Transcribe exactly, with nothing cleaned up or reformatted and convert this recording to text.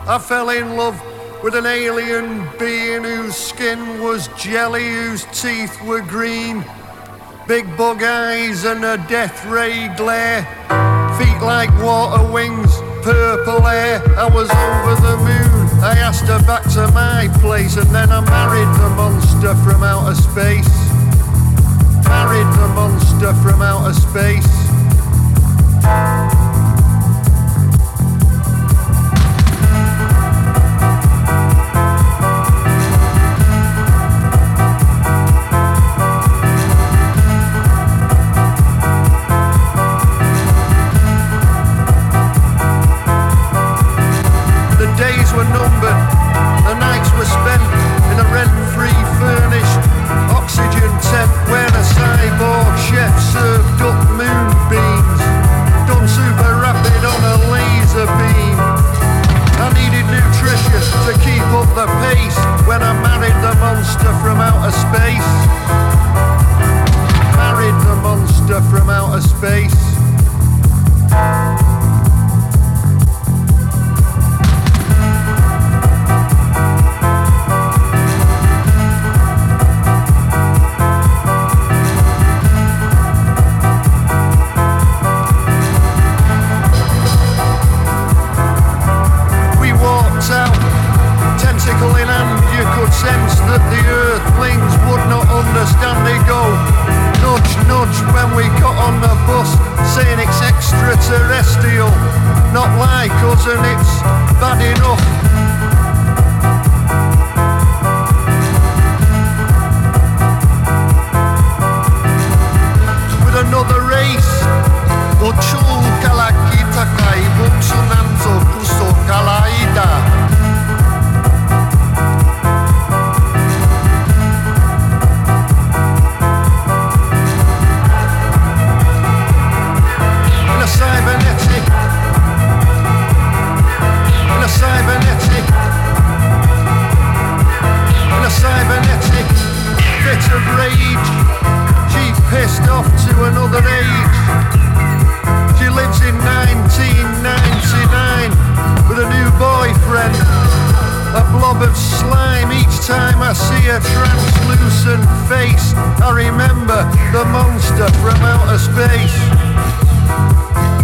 I fell in love with an alien being whose skin was jelly, whose teeth were green, big bug eyes and a death ray glare, feet like water wings, purple hair. I was over the moon, I asked her back to my place, and then I married the monster from outer space. Married the monster from outer space. Were numbered, the nights were spent in a rent-free furnished oxygen tent where a cyborg chef served up moonbeams, done super rapid on a laser beam. I needed nutrition to keep up the pace when I married the monster from outer space. Married the monster from outer space. In hand, you could sense that the earthlings would not understand. They go nudge, nudge when we got on the bus, saying it's extraterrestrial, not like us, and it's bad enough. With another race, Ochul Kalakita Kai Butsunanto Kuso Kalaida. Cybernetic, in a cybernetic, in a cybernetic fit of rage, she pissed off to another age. She lives in nineteen ninety-nine with a new boyfriend, a blob of slime. Each time I see her translucent face, I remember the monster from outer space.